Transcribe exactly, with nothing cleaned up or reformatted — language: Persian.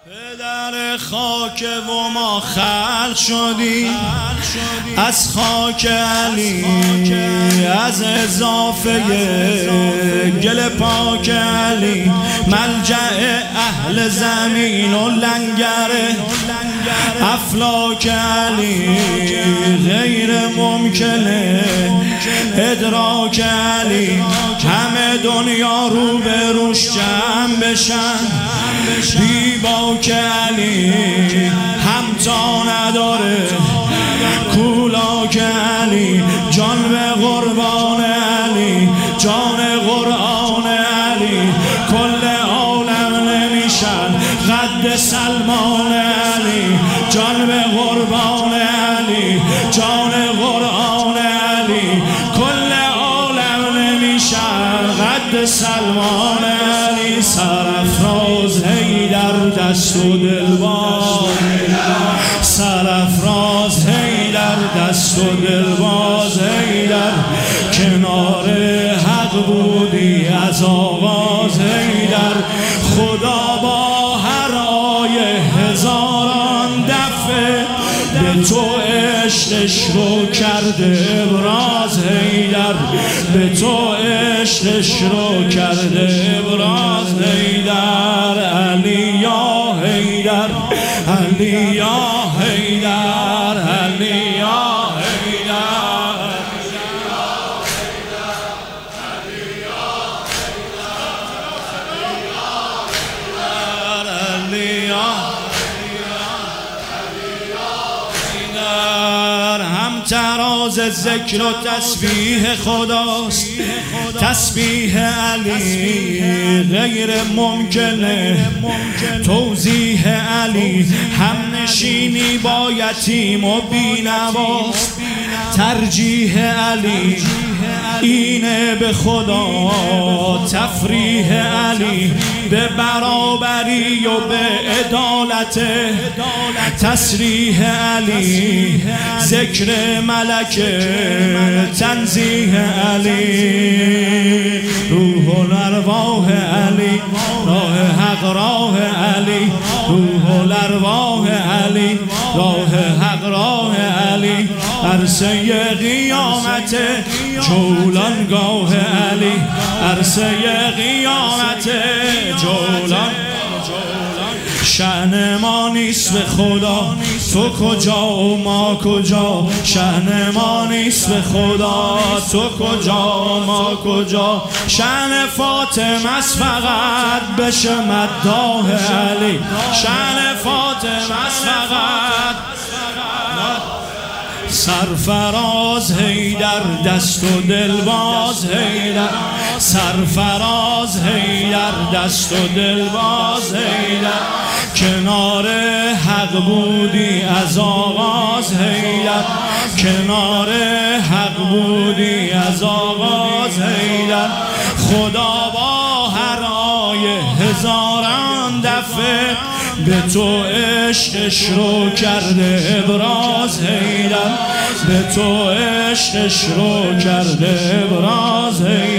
پدر خاک و ما خلق شدیم از خاک علی، از اضافه گل پاک علی، ملجأ اهل زمین و لنگر افلاک علی، غیر ممکنه ادراک علی، همه دنیا رو به روش جمع بشن بی باک علی، همتا نداره کولاک علی، جان به قربان علی، جان قرآن علی، کل عالم نمیشن قد سلمان علی، جان به قربان علی، جان قرآن علی، کل عالم نمیشن قد سلمان علی، سرافراز حیدر دست و دلباز، سرافراز حیدر دست و دلباز حیدر، کنار حق بودی از آغاز حیدر، خدا با هر آیه هزاران دفعه به تو عشقش رو کرده ابراز حیدر، به تو عشقش رو کرده ابراز حیدر، علی یا حیدر، علی یا حیدر، علی یا تراز ذکر و تسبیح خداست، تسبیح علی غیر ممکنه توضیح علی، هم نشینی با یتیم و بینواست، ترجیح علی اینه به خدا تفریح علی، به برابری و به عدالت تصریح علی، ذکر ملک تنزیه علی، روح الارواح علی، راه حق راه علی، روح الارواح علی، راه حق راه علی، عرصه قیامت جولانگاه علی، عرصه قیامت جولان، شأن ما نیست به خدا تو کجا و ما کجا، شأن ما نیست به خدا تو کجا و ما کجا، شأن فاطمه است فقط بشه مداح علی، شأن فاطمه است فقط سرفراز حیدر دست و دلباز حیدر، سرفراز حیدر دست و دلباز حیدر، کنار حق بودی از آغاز حیدر، کنار حق بودی از آغاز حیدر، خدا با هر آیه هزاران دفعه به تو عشقش رو کرده ابراز حیدر، به تو عشقش رو کرده ابراز حیدر.